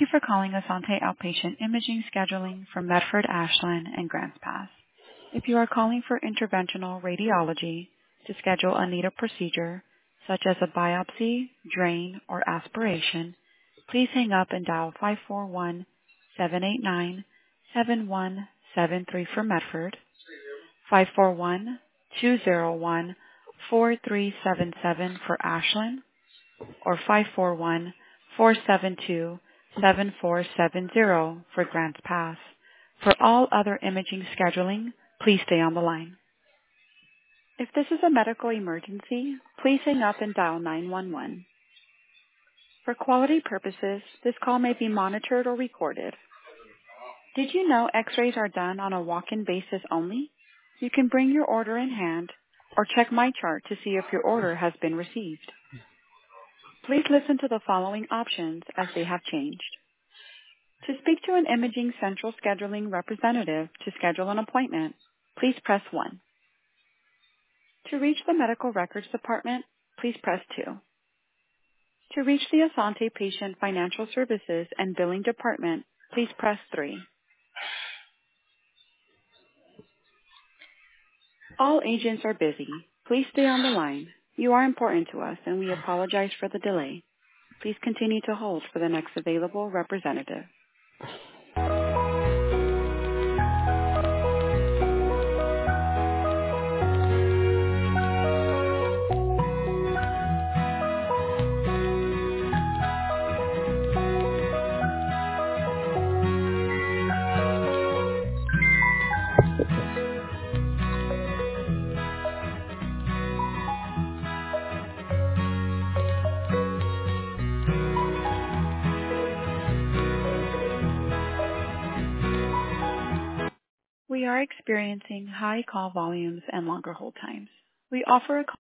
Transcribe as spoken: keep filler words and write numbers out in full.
for calling Asante Outpatient Imaging Scheduling for Medford, Ashland, and Grants Pass. If you are calling for interventional radiology to schedule a needed procedure, such as a biopsy, drain, or aspiration, please hang up and dial five four one, seven eight nine, seven one seven three for Medford, five four one, two zero one, four three seven seven for Ashland, or five four one, four seven two, seven four seven zero for Grants Pass. For all other imaging scheduling, please stay on the line. If this is a medical emergency, please hang up and dial nine one one. For quality purposes, this call may be monitored or recorded. Did you know X-rays are done on a walk-in basis only? You can bring your order in hand or check my chart to see if your order has been received. Please listen to the following options as they have changed. To speak to an Imaging Central Scheduling representative to schedule an appointment, please press one. To reach the Medical Records Department, please press two. To reach the Asante Patient Financial Services and Billing Department, please press three. All agents are busy. Please stay on the line. You are important to us, and we apologize for the delay. Please continue to hold for the next available representative. We are experiencing high call volumes and longer hold times. We offer a